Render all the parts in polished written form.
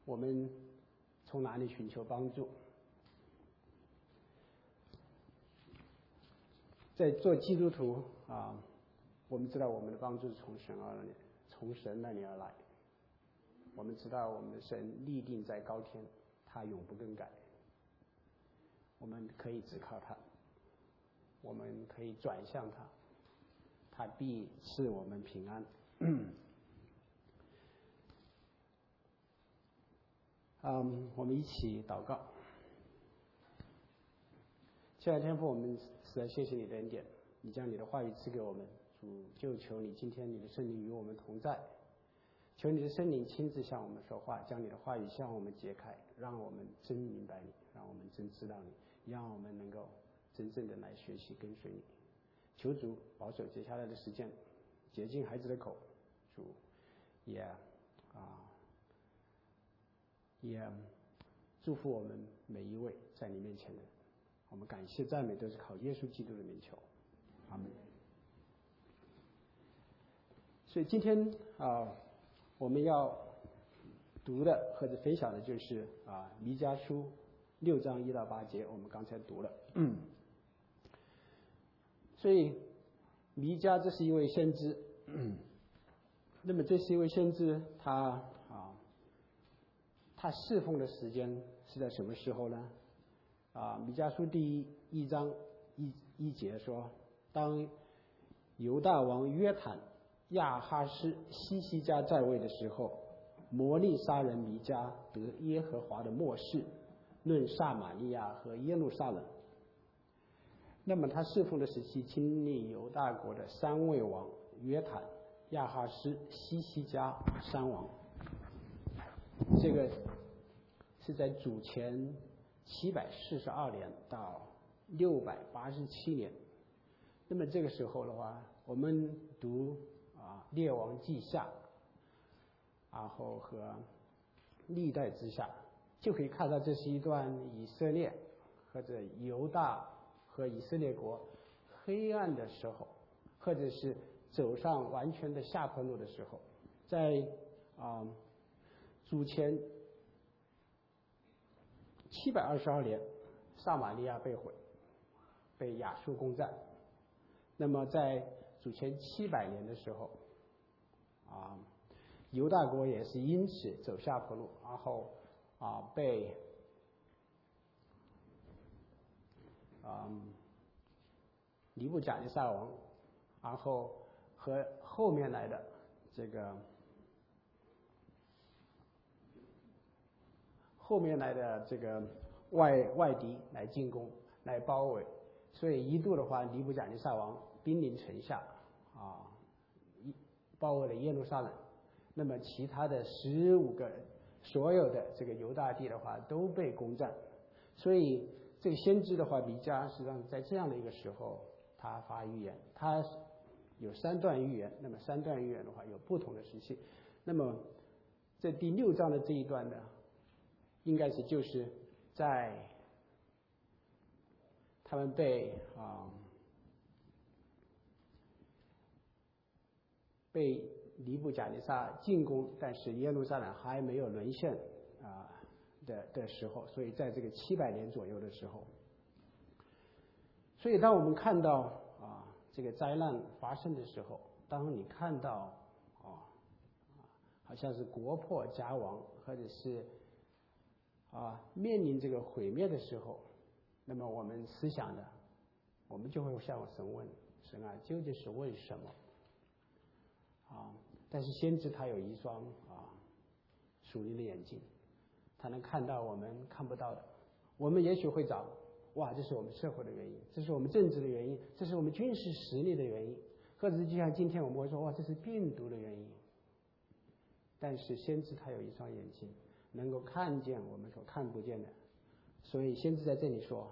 我们从哪里寻求帮助？在做基督徒啊，我们知道我们的帮助是从神那里而来。我们知道我们的神立定在高天，他永不更改。我们可以指靠他，我们可以转向他，他必赐我们平安。我们一起祷告。亲爱的天父，我们实在谢谢你的恩典，你将你的话语赐给我们。主，就求你今天你的圣灵与我们同在，求你的圣灵亲自向我们说话，将你的话语向我们揭开，让我们真明白你，让我们真知道你，让我们能够真正的来学习跟随你。求主保守接下来的时间，洁净孩子的口。主也祝福我们每一位在你面前的人。我们感谢赞美都是靠耶稣基督的名求，阿们。所以今天我们要读的或者分享的就是弥迦书6章1到8节，我们刚才读了。所以弥迦这是一位先知，那么这是一位先知，他侍奉的时间是在什么时候呢？弥迦书第1章1节说，当犹大王约坦、亚哈斯、西西家在位的时候，摩利沙人弥迦得耶和华的默示，论撒玛利亚和耶路撒冷。那么他侍奉的时期经历犹大国的3位王，约坦、亚哈斯、西西家3王。这个是在主前742年到687年。那么这个时候的话，我们读列王记下，然后和历代之下，就可以看到这是一段以色列或者犹大和以色列国黑暗的时候，或者是走上完全的下坡路的时候。在主前722年，撒玛利亚被毁，被亚述攻占。那么在主前700年的时候，犹大国也是因此走下坡路，然后被尼布甲尼撒王，然后和后面来的这个外敌来进攻，来包围。所以一度的话，尼布甲尼撒王兵临城下，包围了耶路撒冷。那么其他的15个所有的这个犹大地的话都被攻占。所以这个先知的话，弥迦实际上在这样的一个时候，他发预言，他有3段预言。那么3段预言的话有不同的时期。那么这第6章的这一段呢，应该是就是在他们被尼布甲尼撒进攻，但是耶路撒冷还没有沦陷的时候，所以在这个700年左右的时候。所以当我们看到这个灾难发生的时候，当你看到好像是国破家亡，或者是面临这个毁灭的时候，那么我们思想的，我们就会向神问：神啊，究竟是为什么？但是先知他有一双属灵的眼睛，他能看到我们看不到的。我们也许会找，这是我们社会的原因，这是我们政治的原因，这是我们军事实力的原因，或者是就像今天我们会说，这是病毒的原因。但是先知他有一双眼睛，能够看见我们所看不见的。所以先知在这里说，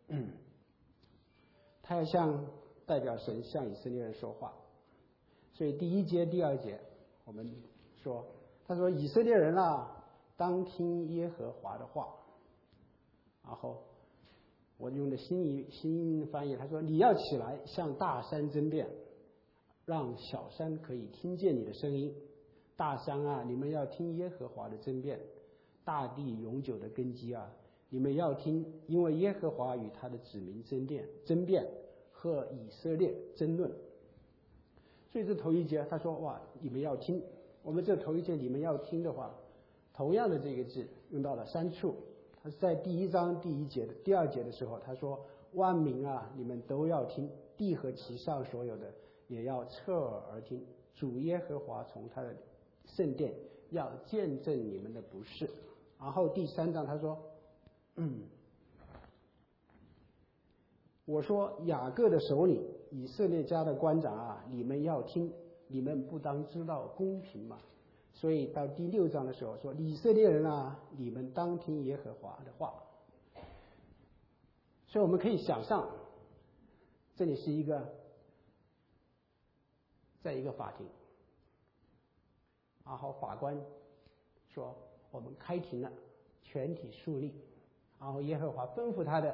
他要代表神向以色列人说话。所以第1节、第2节，我们说，他说以色列人当听耶和华的话。然后我用的新翻译，他说你要起来向大山争辩，让小山可以听见你的声音。大山啊，你们要听耶和华的争辩， 大地永久的根基啊，你们要听，因为耶和华与他的子民争辩和以色列争论。所以这头一节他说哇，你们要听。我们这头一节你们要听的话，同样的这个字用到了3处。他是在第1章第1节的第2节的时候，他说万民啊，你们都要听，地和其上所有的也要侧耳而听。主耶和华从他的圣殿要见证你们的不是。然后第3章他说我说雅各的首领，以色列家的官长啊，你们要听，你们不当知道公平吗？所以到第6章的时候说，以色列人啊，你们当听耶和华的话。所以我们可以想象，这里是在一个法庭，然后法官说我们开庭了，全体肃立，然后耶和华吩咐他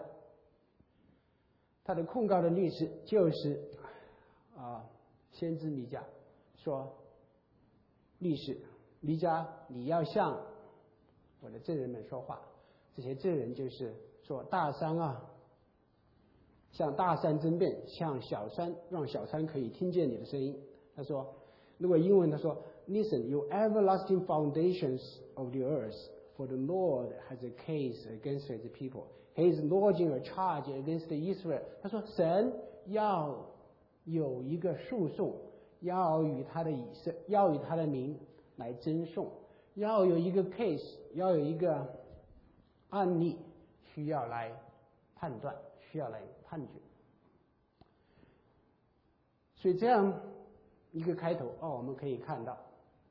的控告的律师就是先知弥迦，说律师弥迦，你要向我的证人们说话。这些证人就是说大山啊，向大山争辩，向小山，让小山可以听见你的声音。他说，如果英文他说 Listen, you everlasting foundations of the earth, for the Lord has a case against his people. He is lodging a charge against Israel. 他说神要有一个诉讼，要与他的民来争讼，要有一个 case， 要有一个案例需要来判断，需要来判决。所以这样一个开头我们可以看到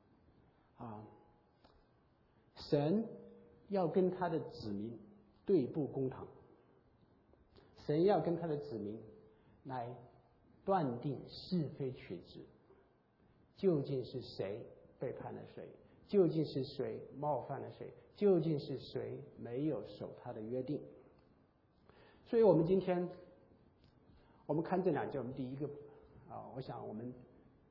神要跟他的子民对簿公堂，神要跟他的子民来断定是非曲直，究竟是谁背叛了谁，究竟是谁冒犯了谁，究竟是谁没有守他的约定。所以我们今天我们看这2节，我们第一个我想我们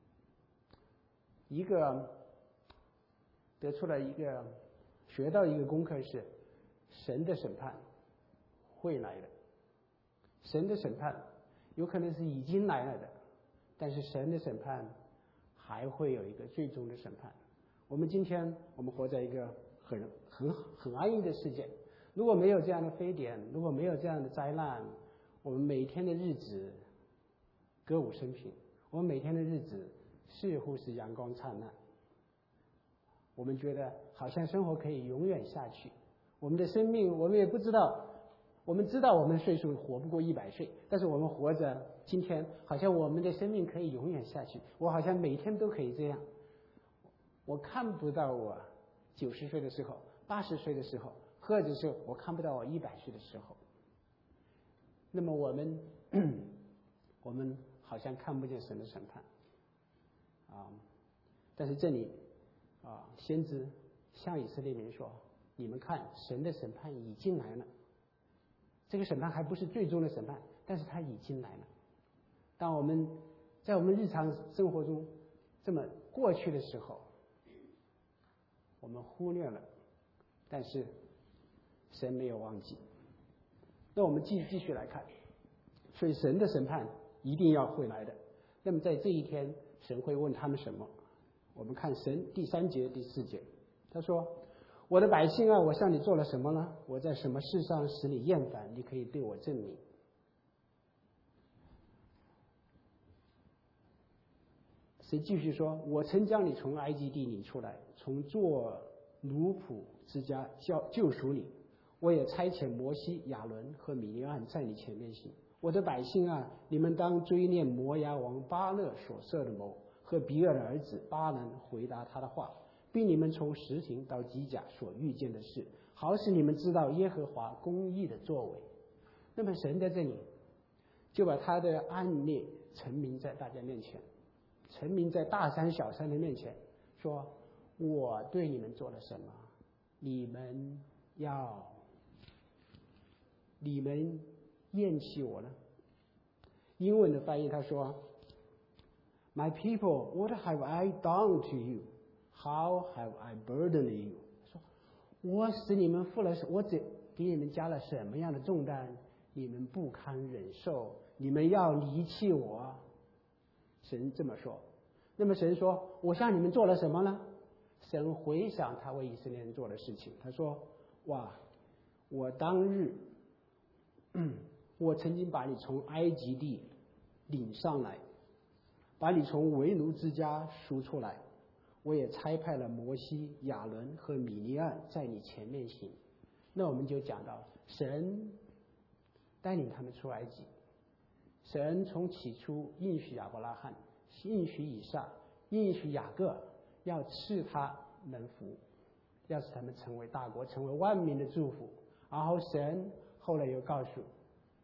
一个得出了学到一个功课是，神的审判会来的。神的审判有可能是已经来了的，但是神的审判还会有一个最终的审判。我们今天我们活在一个很安逸的世界，如果没有这样的非典，如果没有这样的灾难，我们每天的日子歌舞升平，我们每天的日子似乎是阳光灿烂，我们觉得好像生活可以永远下去。我们的生命我们也不知道，我们知道我们岁数活不过100岁，但是我们活着今天好像我们的生命可以永远下去，我好像每天都可以这样。我看不到我90岁的时候，80岁的时候，或者是我看不到我100岁的时候。那么我们好像看不见神的审判但是这里先知向以色列民说，你们看，神的审判已经来了。这个审判还不是最终的审判，但是它已经来了。当我们在我们日常生活中这么过去的时候，我们忽略了，但是神没有忘记。那我们继续来看，所以神的审判一定要会来的。那么在这一天，神会问他们什么？我们看神第3节第4节，他说，我的百姓啊，我向你做了什么呢？我在什么事上使你厌烦？你可以对我证明。神继续说，我曾将你从埃及地领出来，从做奴仆之家救赎你，我也差遣摩西、亚伦和米利暗在你前面行。我的百姓啊，你们当追念摩押王巴勒所设的谋，和比尔的儿子巴兰回答他的话，并你们从什亭到基甲所遇见的事，好使你们知道耶和华公义的作为。那么神在这里就把他的案例陈明在大家面前，陈明在大山小山的面前，说我对你们做了什么，你们厌弃我了。英文的翻译他说， My people, what have I done to you? How have I burdened you? 说我使你们负了，我给你们加了什么样的重担，你们不堪忍受，你们要离弃我。神这么说。那么神说，我向你们做了什么呢？神回想他为以色列人做的事情，他说，哇，我当日我曾经把你从埃及地领上来，把你从为奴之家赎出来，我也差派了摩西、亚伦和米利暗在你前面行。那我们就讲到神带领他们出埃及，神从起初应许亚伯拉罕，应许以撒，应许雅各，要赐他们福，要使他们成为大国，成为万民的祝福。然后神后来又告诉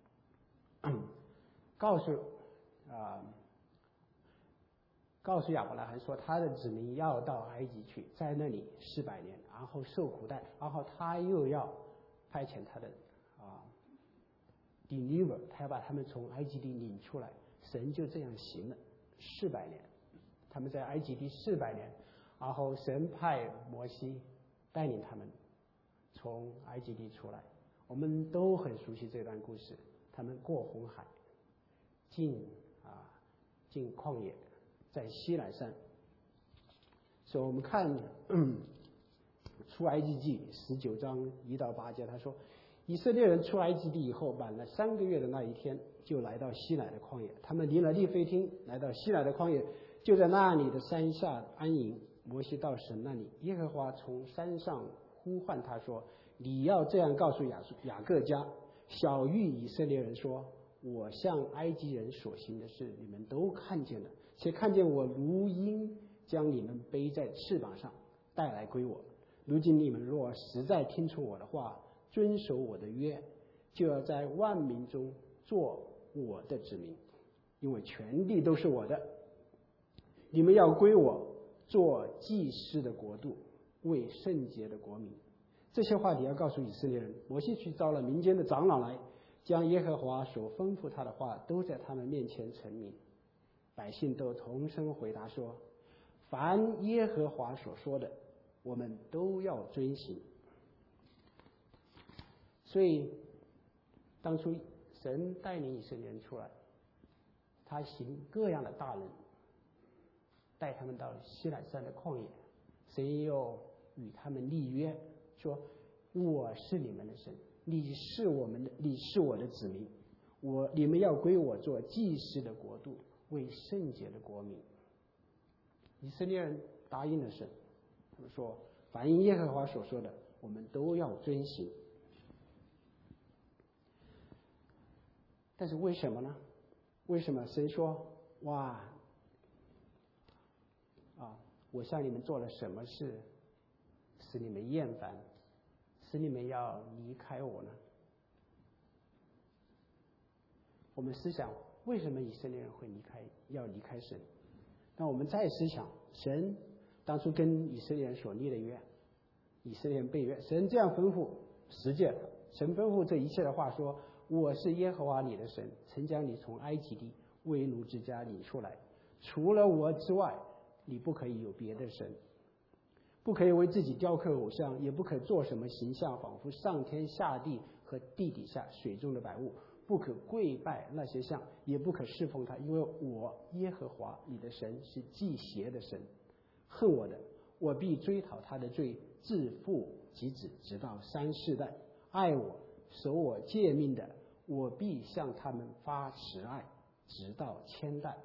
亚伯拉罕说，他的子民要到埃及去，在那里400年，然后受苦待，然后他又要派遣他的deliver， 他要把他们从埃及地领出来。神就这样行了400年，他们在埃及地400年，然后神派摩西带领他们从埃及地出来。我们都很熟悉这段故事，他们过红海，进旷野，在西乃山。所以我们看出埃及记19章1到8节，他说，以色列人出埃及地以后，满了3个月的那一天，就来到西乃的旷野。他们离了利非汀，来到西乃的旷野，就在那里的山下安营。摩西到神那里，耶和华从山上呼唤他说，你要这样告诉雅各家，晓谕以色列人说，我向埃及人所行的事，你们都看见了，且看见我如鹰将你们背在翅膀上带来归我。如今你们若实在听从我的话，遵守我的约，就要在万民中做我的子民，因为全地都是我的。你们要归我，做祭司的国度，为圣洁的国民。这些话你要告诉以色列人。摩西去召了民间的长老来，将耶和华所吩咐他的话都在他们面前陈明。百姓都同声回答说，凡耶和华所说的，我们都要遵行。所以当初神带领以色列人出来，他行各样的大能，带他们到西乃山的旷野，神又与他们立约，说我是你们的神，你是我的子民，你们要归我做祭司的国度，为圣洁的国民。以色列人答应了神，他们说凡耶和华所说的，我们都要遵行。但是为什么呢？为什么神说我向你们做了什么事使你们厌烦，使你们要离开我呢？我们思想为什么以色列人会要离开神？那我们再思想神当初跟以色列人所立的约，以色列人背约，神这样吩咐10诫，神吩咐这一切的话说，我是耶和华你的神，曾将你从埃及地为奴之家领出来，除了我之外，你不可以有别的神，不可以为自己雕刻偶像，也不可做什么形象，仿佛上天下地和地底下水中的百物，不可跪拜那些像，也不可侍奉他，因为我耶和华你的神是忌邪的神，恨我的，我必追讨他的罪，自父及子，直到3、4代；爱我守我诫命的，我必向他们发慈爱，直到1000代。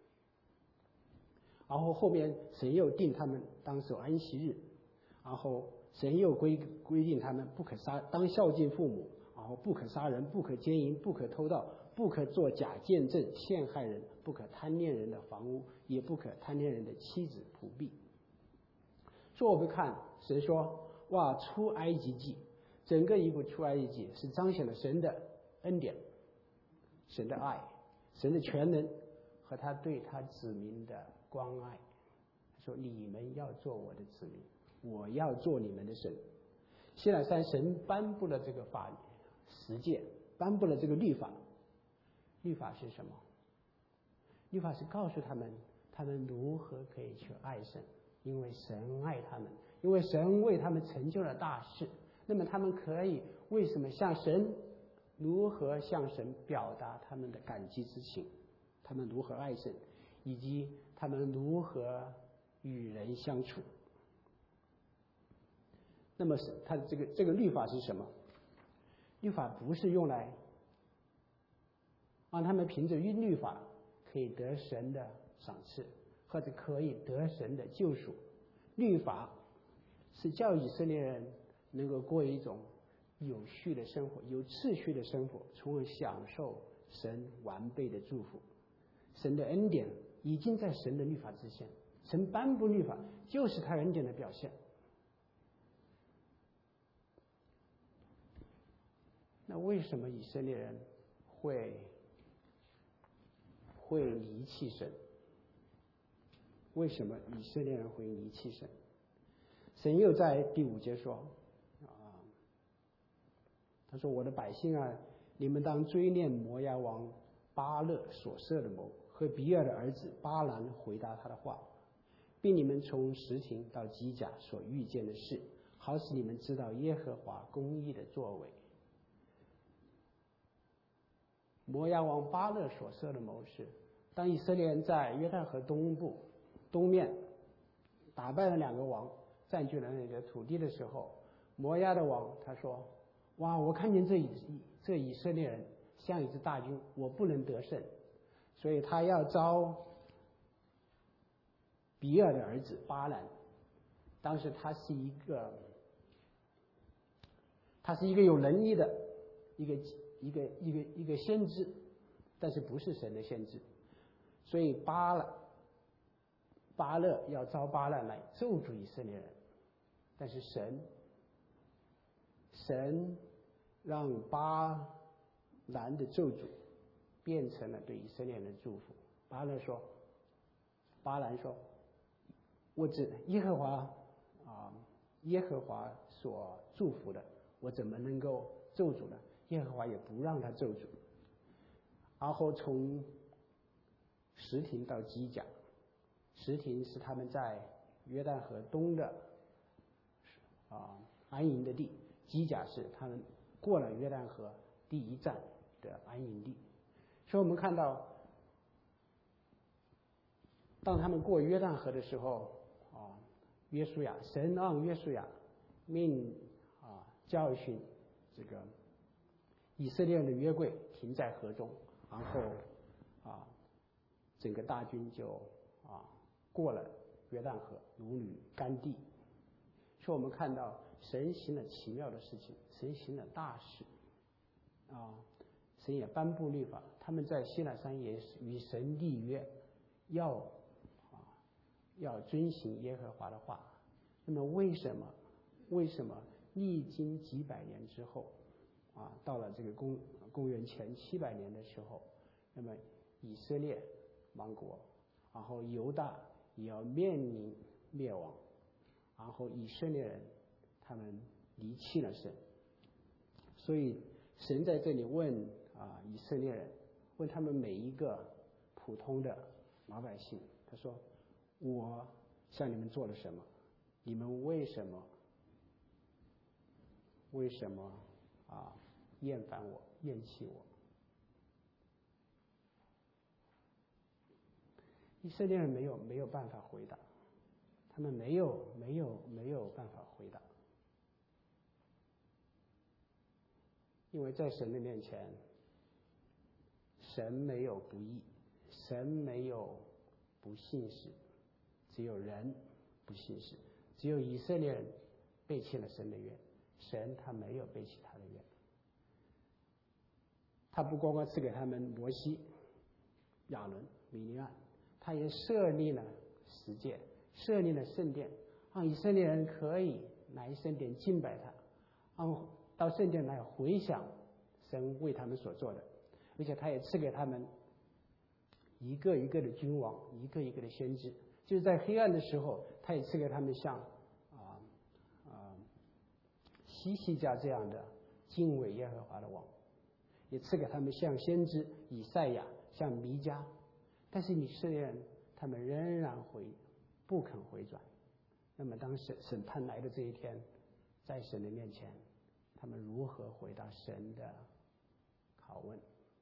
然后后面神又定他们当守安息日，然后神又规定他们不可杀，当孝敬父母，然后不可杀人，不可奸淫，不可偷盗，不可作假见证陷害人，不可贪恋人的房屋，也不可贪恋人的妻子仆婢。所以我们看神说出埃及记，整个一部出埃及记是彰显了神的恩典，神的爱，神的全能和他对他子民的关爱。他说你们要做我的子民，我要做你们的神。西乃山神颁布了这个法10诫，颁布了这个律法。律法是什么？律法是告诉他们如何可以去爱神，因为神爱他们， 因为神为他们成就了大事。那么他们可以为什么向神？如何向神表达他们的感激之情？他们如何爱神，以及他们如何与人相处？那么是他的这个律法是什么？律法不是用来让他们凭着律法可以得神的赏赐，或者可以得神的救赎。律法是叫以色列人能够过一种有序的生活，有秩序的生活，从而享受神完备的祝福。神的恩典已经在神的律法之前，神颁布律法就是他恩典的表现。那为什么以色列人会离弃神？为什么以色列人会离弃神？神又在第5节说他说：“我的百姓啊，你们当追念摩押王巴勒所设的谋，和比尔的儿子巴兰回答他的话，并你们从什亭到基甲所遇见的事，好使你们知道耶和华公义的作为。”摩押王巴勒所设的谋是，当以色列人在约旦河东面打败了2个王，占据了那个土地的时候，摩押的王他说：“哇，我看见这以色列人像一支大军，我不能得胜，所以他要招比尔的儿子巴兰。当时他是一个有能力的一个先知，但是不是神的先知，所以巴勒要招巴兰来咒诅以色列人，但是神让巴兰的咒诅变成了对以色列人的祝福。巴兰说：“我指耶和华所祝福的，我怎么能够咒诅呢？耶和华也不让他咒诅。”然后从什亭到基甲，什亭是他们在约旦河东的安营的地，基甲是他们过了约旦河第一站的安营地。所以我们看到，当他们过约旦河的时候，神让约书亚教训这个以色列人的约柜停在河中，然后整个大军就过了约旦河，如履干地。所以我们看到神行了奇妙的事情，神行了大事神也颁布律法，他们在西乃山也与神立约，要遵行耶和华的话。那么为什么历经几百年之后到了这个公元前700年的时候，那么以色列亡国，然后犹大也要面临灭亡，然后以色列人他们离弃了神。所以神在这里问以色列人，问他们每一个普通的老百姓，他说：“我向你们做了什么？你们为什么厌烦我、厌弃我？”以色列人没有办法回答，他们没有办法回答，因为在神的面前，神没有不义，神没有不信实，只有人不信实，只有以色列人背弃了神的约，神他没有背弃他的约。他不光光赐给他们摩西、亚伦、米利暗，他也设立了十诫，设立了圣殿，让以色列人可以来圣殿敬拜他，到圣殿来回想神为他们所做的。而且他也赐给他们一个一个的君王，一个一个的先知，就是在黑暗的时候，他也赐给他们像希西家这样的敬畏耶和华的王，也赐给他们像先知以赛亚、像弥迦。但是以色列人他们仍然不肯回转， 那么当审判来的这一天，在神的面前，他们如何回答神的拷问？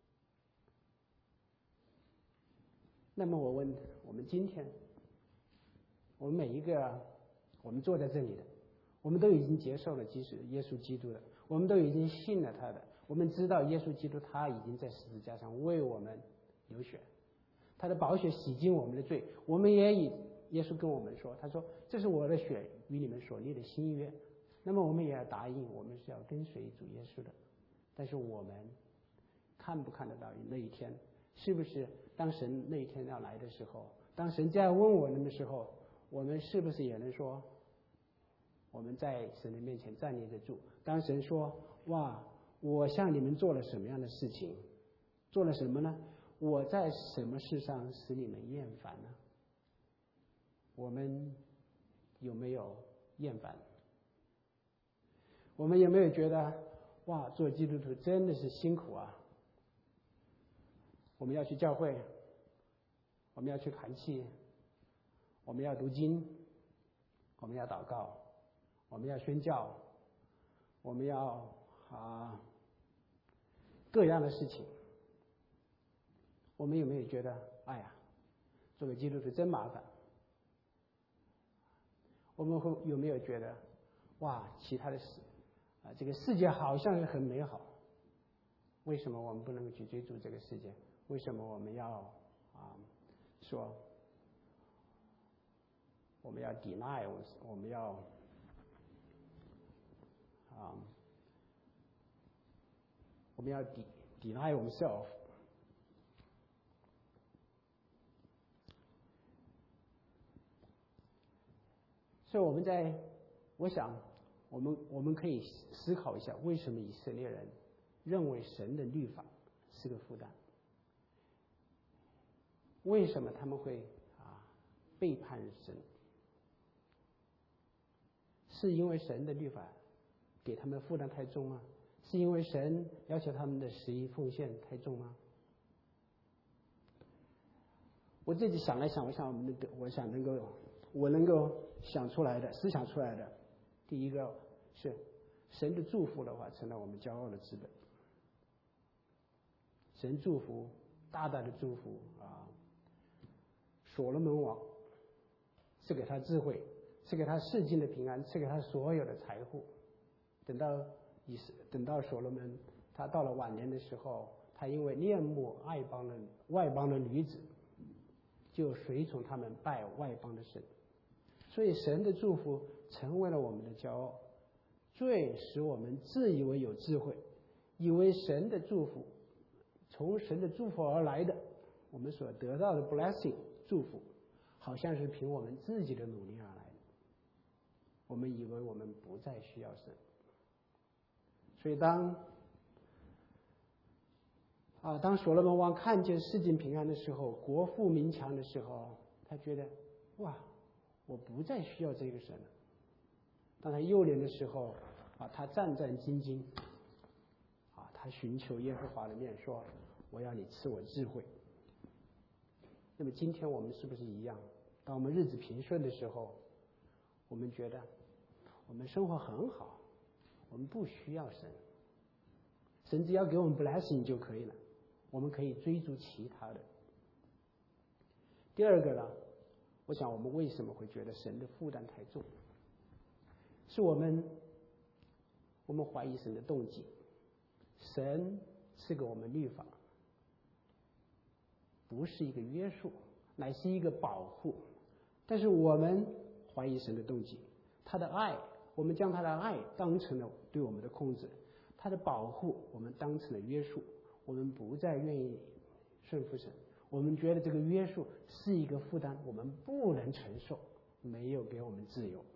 那么我问我们今天，我们每一个我们坐在这里的，我们都已经接受了耶稣基督的，我们都已经信了他的，我们知道耶稣基督他已经在十字架上为我们流血，他的宝血洗净我们的罪，我们也以耶稣跟我们说，他说这是我的血与你们所立的新约，那么我们也要答应，我们是要跟随主耶稣的。但是我们看不看得到那一天？是不是当神那一天要来的时候，当神这样问我们的时候，我们是不是也能说我们在神的面前站立得住？当神说哇，我向你们做了什么样的事情，做了什么呢？我在什么事上使你们厌烦呢？我们有没有厌烦？我们有没有觉得哇，做基督徒真的是辛苦啊？我们要去教会，我们要去团契，我们要读经，我们要祷告，我们要宣教，我们要各样的事情。我们有没有觉得哎呀，做个基督徒真麻烦？我们有没有觉得哇，其他的事这个世界好像很美好，为什么我们不能够去追逐这个世界？为什么我们要说我们要 deny， 我们要我们要 deny ourselves？ 所以我想我们可以思考一下，为什么以色列人认为神的律法是个负担？为什么他们会背叛神？是因为神的律法给他们负担太重吗？是因为神要求他们的十一奉献太重吗？我自己想来想，我能够想出来的，思想出来的，第一个是神的祝福的话，成了我们骄傲的资本。神祝福，大大的祝福所罗门王赐给他智慧，赐给他世境的平安，赐给他所有的财富。等到所罗门他到了晚年的时候，他因为恋慕外邦的女子，就随从他们拜外邦的神。所以神的祝福成为了我们的骄傲，罪使我们自以为有智慧，以为神的祝福从神的祝福而来的，我们所得到的 blessing 祝福好像是凭我们自己的努力而来的，我们以为我们不再需要神。所以当所罗门王看见世境平安的时候，国富民强的时候，他觉得哇，我不再需要这个神了。当他幼年的时候他战战兢兢他寻求耶和华的面，说我要你赐我智慧。那么今天我们是不是一样？当我们日子平顺的时候，我们觉得我们生活很好，我们不需要神，神只要给我们 blessing 就可以了，我们可以追逐其他的。第二个呢，我想我们为什么会觉得神的负担太重？是我们怀疑神的动机。神赐给我们律法，不是一个约束，乃是一个保护。但是我们怀疑神的动机，他的爱，我们将他的爱当成了对我们的控制，他的保护我们当成了约束，我们不再愿意顺服神，我们觉得这个约束是一个负担，我们不能承受，没有给我们自由。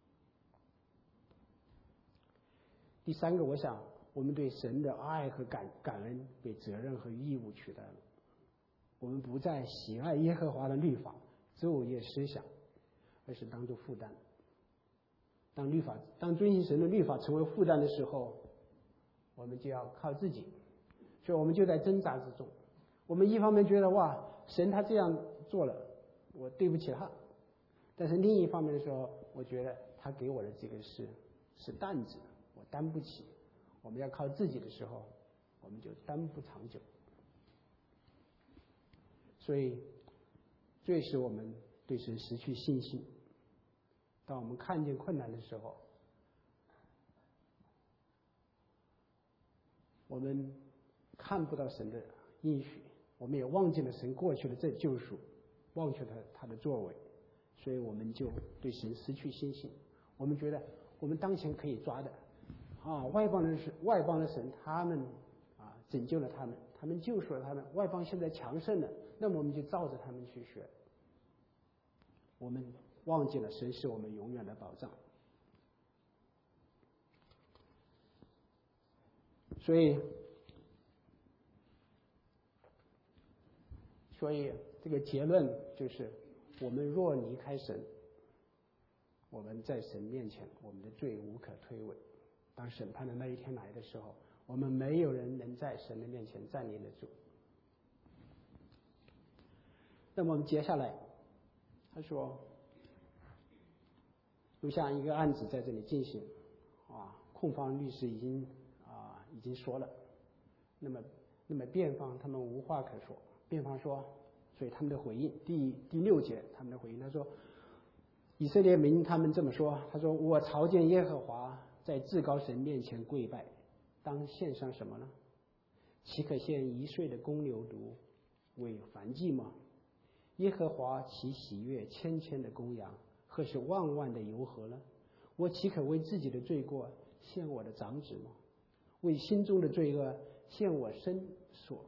第三个，我想我们对神的爱和感恩被责任和义务取代了，我们不再喜爱耶和华的律法，昼夜思想，而是当作负担。当遵行神的律法成为负担的时候，我们就要靠自己，所以我们就在挣扎之中。我们一方面觉得哇，神他这样做了，我对不起他，但是另一方面的时候， 我觉得他给我的这个是担子，我担不起。我们要靠自己的时候，我们就担不长久。所以，最使我们对神失去信心。当我们看见困难的时候，我们看不到神的应许，我们也忘记了神过去的这救赎，忘却了他的作为，所以我们就对神失去信心。我们觉得我们当前可以抓的外邦的神，他们拯救了他们，他们救赎了他们，外邦现在强盛了，那么我们就照着他们去学。我们忘记了神是我们永远的保障。所以这个结论就是，我们若离开神，我们在神面前，我们的罪无可推诿。当审判的那一天来的时候，我们没有人能在神的面前站立得住。那么我们接下来，他说，就像一个案子在这里进行，控方律师已经说了，那么辩方他们无话可说。辩方说，所以他们的回应，第6节他们的回应，他说，以色列民他们这么说，他说，我朝见耶和华，在至高神面前跪拜，当献上什么呢？岂可献1岁的公牛犊为燔祭吗？耶和华岂喜悦千千的公羊，或是万万的油河呢？我岂可为自己的罪过献我的长子吗？为心中的罪恶献我身所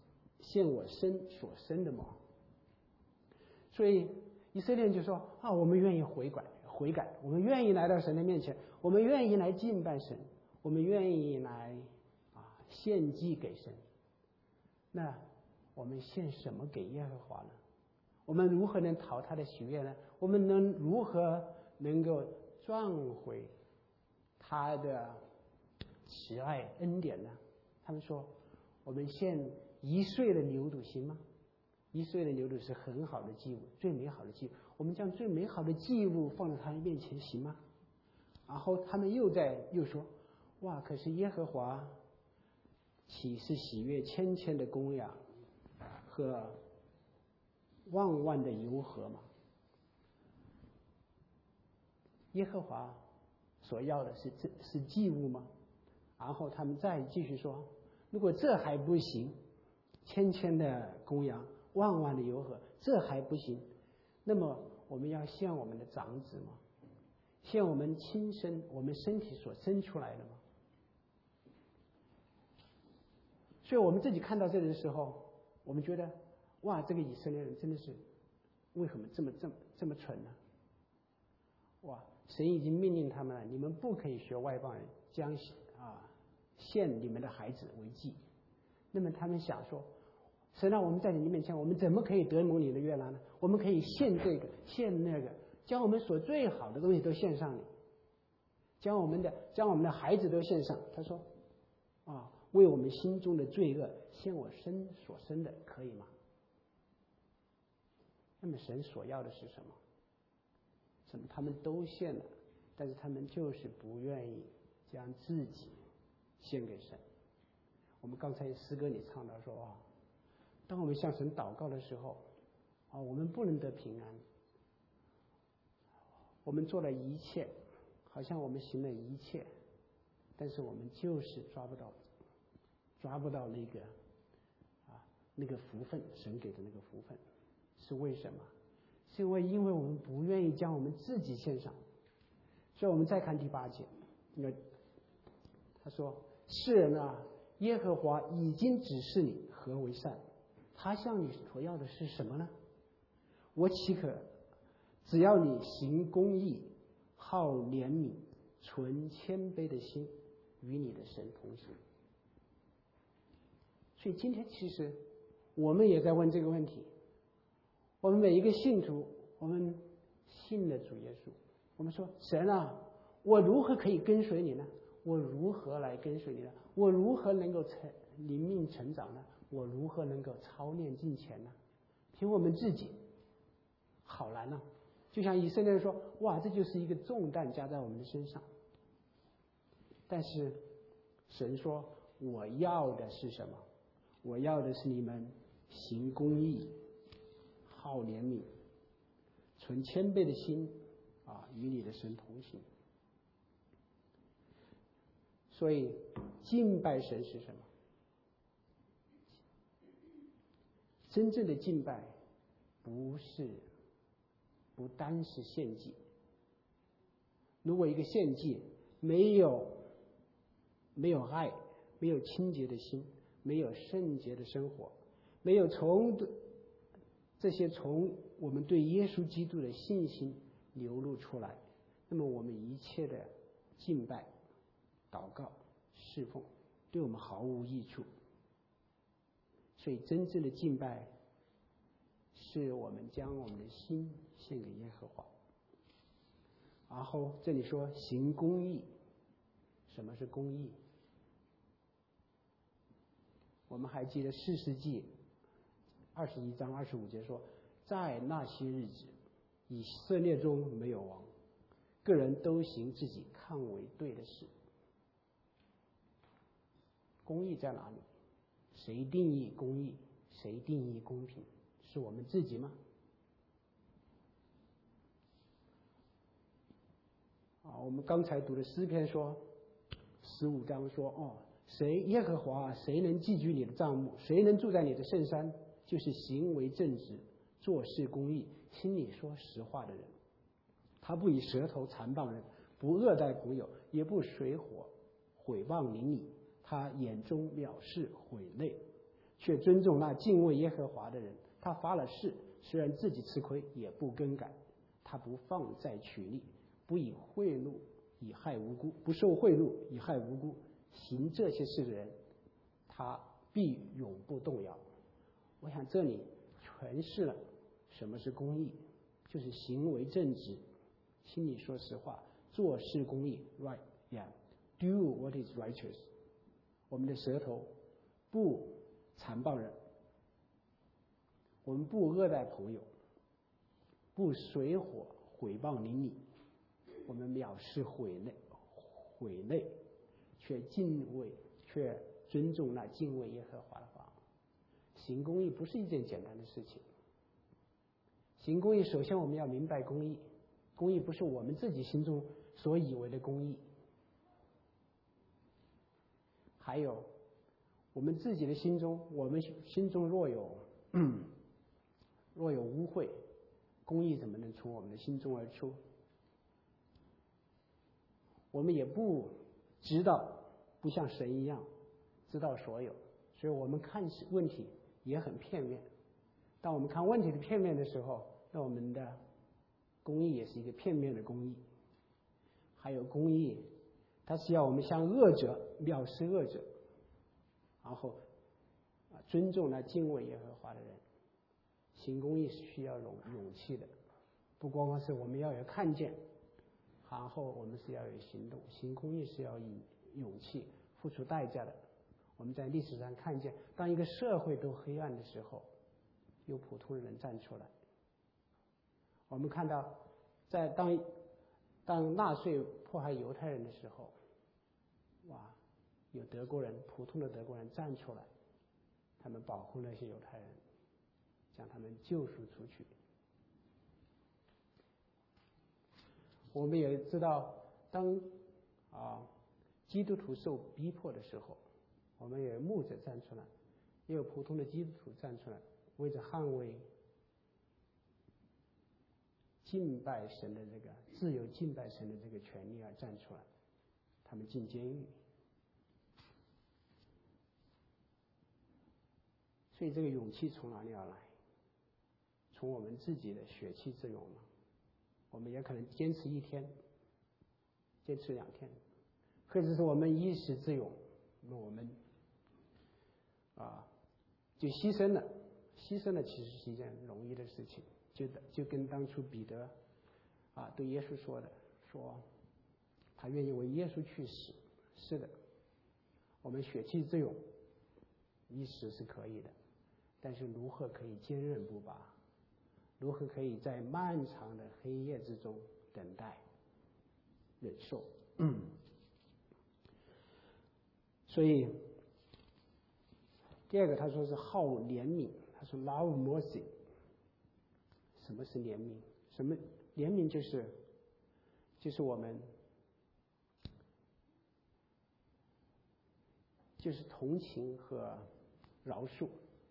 生的吗？所以以色列人就说我们愿意悔改，我们愿意来到神的面前，我们愿意来敬拜神，我们愿意来献祭给神。那我们献什么给耶和华呢？我们如何能讨他的喜悦呢？我们如何能够赚回他的慈爱恩典呢？他们说，我们献1岁的牛犊行吗？1岁的牛犊是很好的祭物，最美好的祭物，我们将最美好的祭物放在他的面前行吗？然后他们又说，可是耶和华岂是喜悦千千的公羊和万万的油河吗？耶和华所要的是祭物吗？然后他们再继续说，如果这还不行，千千的公羊，万万的油河，这还不行，那么我们要献我们的长子吗？献我们亲生我们身体所生出来的吗？所以我们自己看到这里的时候，我们觉得这个以色列人真的是为什么这么蠢呢？神已经命令他们了，你们不可以学外邦人，将献你们的孩子为祭。那么他们想说，神我们在你面前，我们怎么可以得蒙你的悦纳呢？我们可以献这个献那个，将我们所最好的东西都献上你，将我们的孩子都献上。他说为我们心中的罪恶献我所生的，可以吗？那么神所要的是什么？他们都献了，但是他们就是不愿意将自己献给神。我们刚才诗歌里唱到说当我们向神祷告的时候我们不能得平安，我们做了一切，好像我们行了一切，但是我们就是抓不到那个福分，神给的那个福分。是为什么？是因为我们不愿意将我们自己献上。所以我们再看第8节，他说，世人耶和华已经指示你何为善，他向你所要的是什么呢？我岂可只要你行公义，好怜悯，存谦卑的心，与你的神同行。所以今天其实我们也在问这个问题。我们每一个信徒，我们信了主耶稣，我们说，神我如何可以跟随你呢？我如何来跟随你呢？我如何能够灵命成长呢？我如何能够操练敬虔呢？凭我们自己好难就像以色列人说，哇，这就是一个重担加在我们的身上。但是神说，我要的是什么？我要的是你们行公义，好怜悯，存谦卑的心与你的神同行。所以敬拜神是什么？真正的敬拜不单是献祭。如果一个献祭没有爱，没有清洁的心，没有圣洁的生活，没有从我们对耶稣基督的信心流露出来，那么我们一切的敬拜、祷告、侍奉对我们毫无益处。所以真正的敬拜是我们将我们的心献给耶和华。然后这里说行公义，什么是公义？我们还记得士师记21章25节说，在那些日子，以色列中没有王，个人都行自己看为对的事。公义在哪里？谁定义公义？谁定义公平？是我们自己吗？我们刚才读的诗篇说15章说，耶和华，谁能寄居你的帐幕？谁能住在你的圣山？就是行为正直，做事公义，心里说实话的人。他不以舌头残谤人，不恶待朋友，也不水火毁谤邻里。他眼中藐视毁类，却尊重那敬畏耶和华的人。他发了誓，虽然自己吃亏，也不更改。他不放债取利，不以贿赂以害无辜，不受贿赂以害无辜。行这些事的人，他必永不动摇。我想这里诠释了什么是公义，就是行为正直，心里说实话，做事公义 right yeah do what is righteous。 我们的舌头不残暴人，我们不恶待朋友，不水火毁谤邻里，我们藐视毁类，却尊重那敬畏耶和华的话。行公义不是一件简单的事情。行公义，首先我们要明白公义，公义不是我们自己心中所以为的公义。还有我们自己的心中，我们心中若有污秽，公义怎么能从我们的心中而出？我们也不知道，不像神一样知道所有，所以我们看问题也很片面。当我们看问题的片面的时候，那我们的公义也是一个片面的公义。还有公义，它是要我们向恶者藐视恶者，然后尊重那敬畏耶和华的人。行公义是需要勇气的，不光光是我们要有看见，然后我们是要有行动。行公义是要以勇气付出代价的。我们在历史上看见，当一个社会都黑暗的时候，有普通人站出来。我们看到当纳粹迫害犹太人的时候，有德国人，普通的德国人站出来，他们保护那些犹太人，将他们救赎出去。我们也知道，当基督徒受逼迫的时候，我们也有牧者站出来，也有普通的基督徒站出来，为着捍卫敬拜神的这个自由敬拜神的这个权利而站出来，他们进监狱。所以这个勇气从哪里而来？从我们自己的血气之勇嘛。我们也可能坚持1天，坚持2天，或者是我们一时之勇，那我们就牺牲了。牺牲了其实是一件容易的事情，就跟当初彼得对耶稣说的，说他愿意为耶稣去死。是的，我们血气之勇一时是可以的，但是如何可以坚韧不拔？ 如何可以在漫长的黑夜之中等待、忍受。所以第二个他说是好怜悯，他说 love mercy。什么是怜悯？什么怜悯就是我们就是同情和饶恕。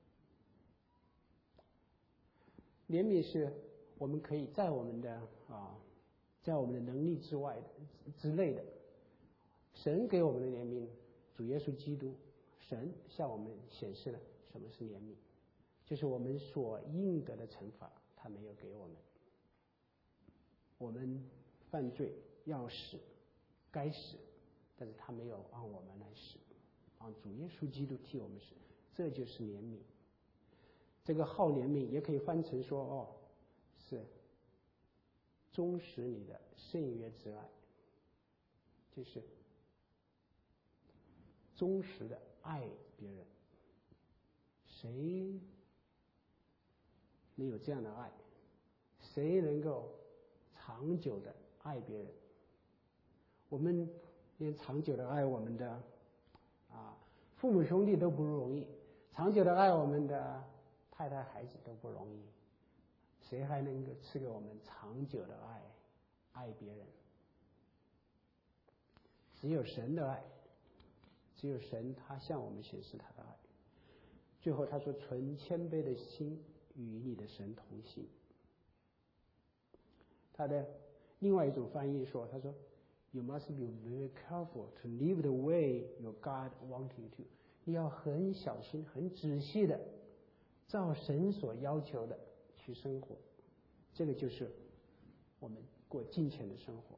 怜悯是我们可以在我们的能力之外的之内的，神给我们的怜悯，主耶稣基督，神向我们显示了什么是怜悯，就是我们所应得的惩罚他没有给我们。我们犯罪要死，该死，但是他没有让我们来死，让主耶稣基督替我们死，这就是怜悯。这个好怜悯也可以翻成说是忠实你的圣约之爱，就是忠实的爱别人。谁能有这样的爱？谁能够长久的爱别人？我们连长久的爱我们的父母兄弟都不容易，长久的爱我们的太太孩子都不容易，谁还能够赐给我们长久的爱别人？只有神的爱，只有神他向我们显示他的爱。最后他说存谦卑的心与你的神同行。他的另外一种翻译说，他说 You must be very careful to live the way your God wants you to。 你要很小心很仔细的照神所要求的去生活，这个就是我们过敬虔的生活。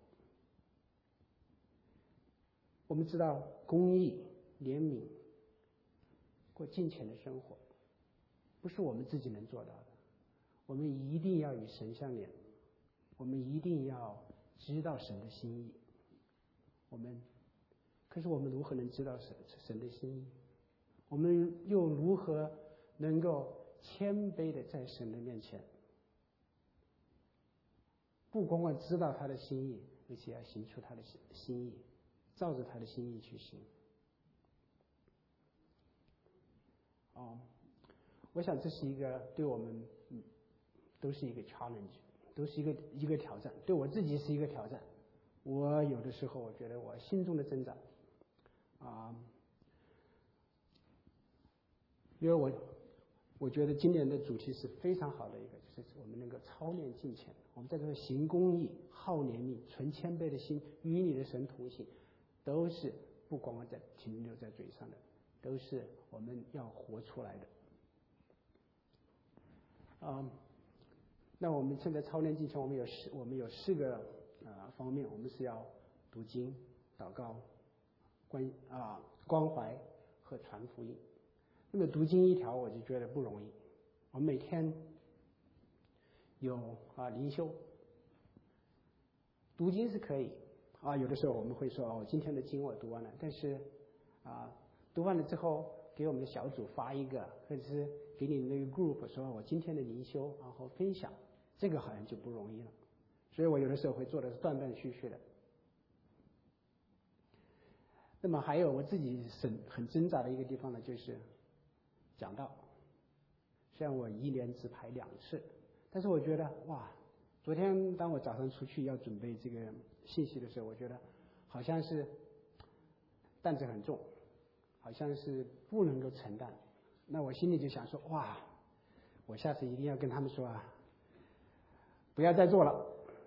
我们知道公义、怜悯、过敬虔的生活不是我们自己能做到的，我们一定要与神相连，我们一定要知道神的心意。可是我们如何能知道神的心意？我们又如何能够谦卑的在神的面前，不光光知道他的心意，而且要行出他的心意，照着他的心意去行。我想这是一个对我们都是一个 challenge， 都是一个挑战，对我自己是一个挑战。我有的时候我觉得我心中的挣扎因为我觉得今年的主题是非常好的一个，就是我们能够操练敬虔，我们在这个行公义、好怜悯、存谦卑的心，与你的神同行，都是不光光在停留在嘴上的，都是我们要活出来的。那我们现在操练敬虔，我们有四个方面，我们是要读经、祷告、关怀和传福音。那么读经一条我就觉得不容易，我们每天有灵修，读经是可以有的时候我们会说今天的经我读完了，但是读完了之后给我们的小组发一个，或者是给你那个 group 说我今天的灵修，然后分享，这个好像就不容易了。所以我有的时候会做的是断断续续的。那么还有我自己很挣扎的一个地方呢，就是讲道。虽然我一年只排2次，但是我觉得昨天当我早上出去要准备这个信息的时候，我觉得好像是担子很重，好像是不能够承担。那我心里就想说我下次一定要跟他们说不要再做了。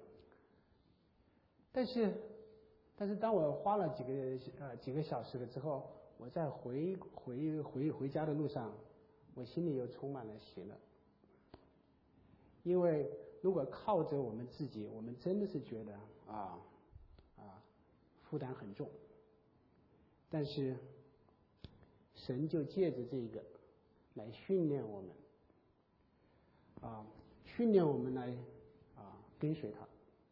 但是当我花了几个小时了之后，我在回家的路上，我心里又充满了喜乐。因为如果靠着我们自己，我们真的是觉得负担很重，但是神就借着这个来训练我们来跟随他。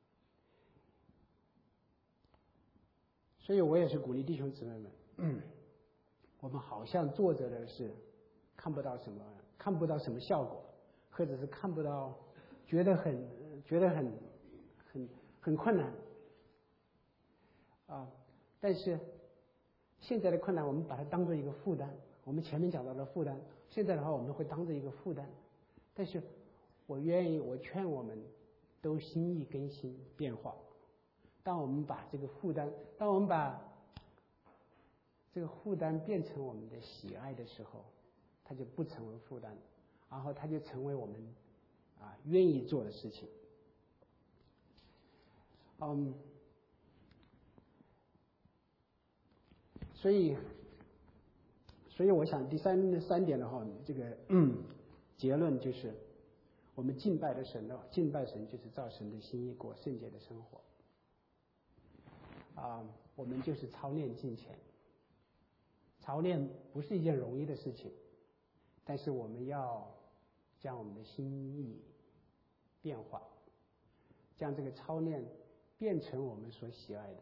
所以我也是鼓励弟兄姊妹们，我们好像做着的是看不到什么效果，或者是觉得很困难啊。但是现在的困难，我们把它当做一个负担。我们前面讲到的负担，现在的话我们会当做一个负担。但是我劝我们都心意更新变化。当我们把这个负担变成我们的喜爱的时候，它就不成为负担，然后它就成为我们愿意做的事情。所以我想第三点的话，这个结论就是，我们敬拜神就是照神的心意过圣洁的生活。我们就是操练敬虔。操练不是一件容易的事情，但是我们要将我们的心意变化，将这个操练变成我们所喜爱的。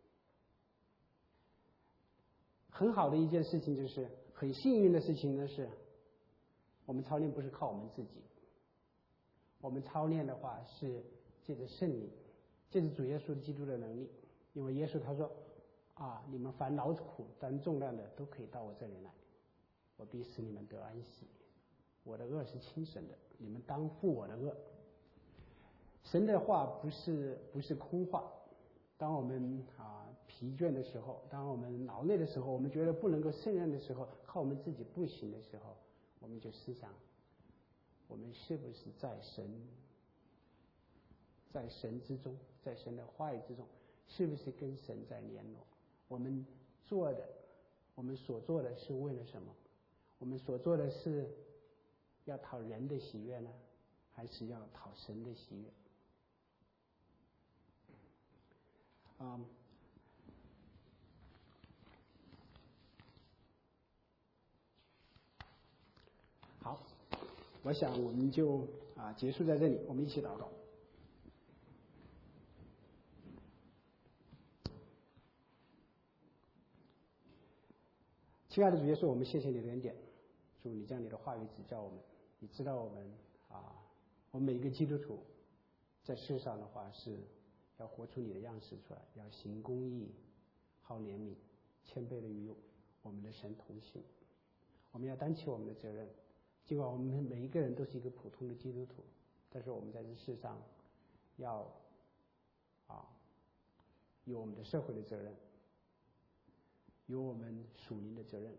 很好的一件事情就是，很幸运的事情呢是，我们操练不是靠我们自己，我们操练的话是借着圣灵，借着主耶稣基督的能力。因为耶稣他说你们烦劳苦担重担的都可以到我这里来，我必使你们得安息。我的恶是轻省的，你们当负我的恶。神的话不是空话。当我们疲倦的时候，当我们劳累的时候，我们觉得不能够胜任的时候，靠我们自己不行的时候，我们就思想，我们是不是在神之中，在神的话语之中，是不是跟神在联络？我们所做的是为了什么？我们所做的是要讨人的喜悦呢，还是要讨神的喜悦？好，我想我们就结束在这里，我们一起祷告。亲爱的主耶稣，我们谢谢你的恩典，主你将你的话语指教我们，你知道我们我们每一个基督徒在世上的话是要活出你的样式出来，要行公义，好怜悯，谦卑的与我们的神同行。我们要担起我们的责任，尽管我们每一个人都是一个普通的基督徒，但是我们在这世上要有我们的社会的责任，有我们属灵的责任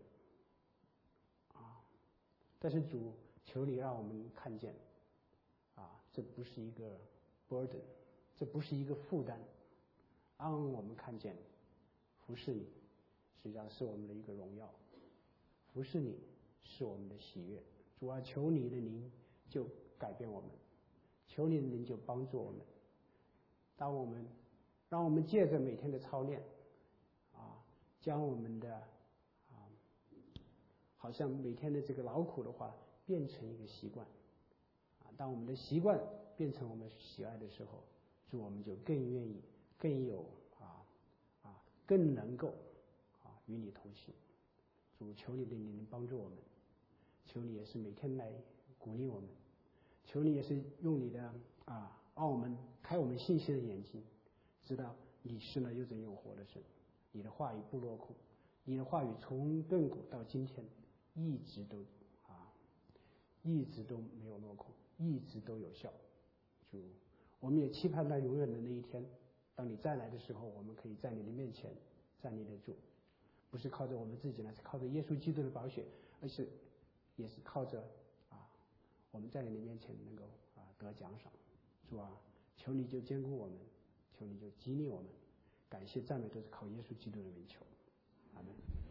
但是主，求你让我们看见这不是一个 burden， 这不是一个负担，让我们看见服侍你实际上是我们的一个荣耀，服侍你是我们的喜悦。主啊，求你的灵就改变我们，求你的灵就帮助我们。让我们借着每天的操练将我们的好像每天的这个劳苦的话变成一个习惯当我们的习惯变成我们喜爱的时候，主我们就更愿意更有更能够与你同行。主，求你的灵帮助我们，求你也是每天来鼓励我们，求你也是用你的让我们开我们信心的眼睛，知道你是那又真又活的神，你的话语不落空，你的话语从亘古到今天一直都没有落空，一直都有效。主，我们也期盼到永远的那一天，当你再来的时候，我们可以在你的面前站立得住，不是靠着我们自己呢，是靠着耶稣基督的宝血，而是也是靠着我们在你的面前能够得奖赏。主啊，求你就坚固我们，求你就激励我们，感谢赞美都是靠耶稣基督的名求，阿们。